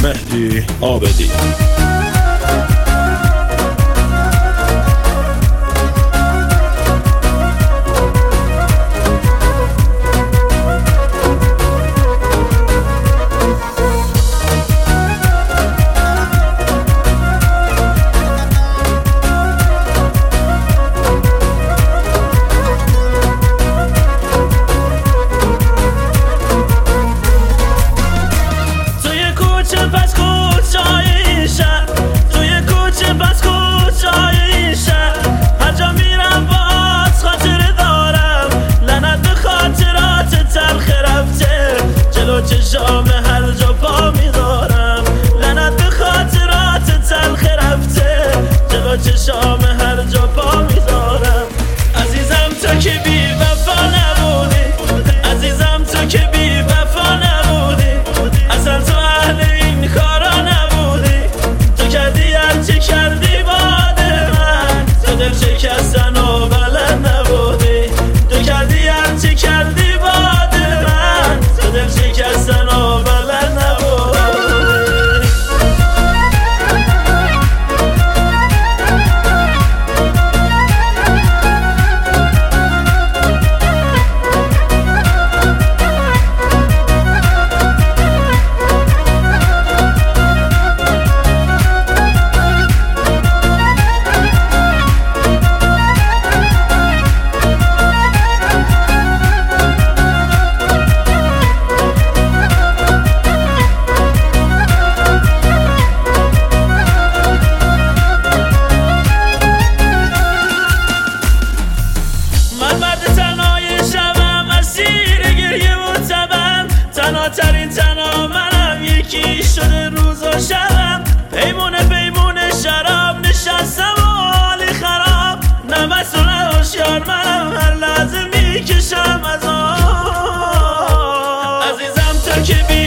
مهدی عابدی. چشام هر جا پا میذارم، لعنت به خاطرات تلخ رفته، جلو چشام هر جا پا میذارم. عزیزم تو که بی وفا نبودی، عزیزم تو که بی وفا نبودی، اصلا تو اهل این کارا نبودی. تو کردی هرچی کردی باد من، تو دل شکستن و بلد نبودی. تو کردی هرچی کردی باد من، تو دل شکستن و بلد نبودی. تنها تنها منم، یکی شده روز و شبم، پیمونه شراب نشستم و حالی خراب، نه مسئول نه هوشیار منم، هر لحظه میکشم از آن. عزیزم تو که بی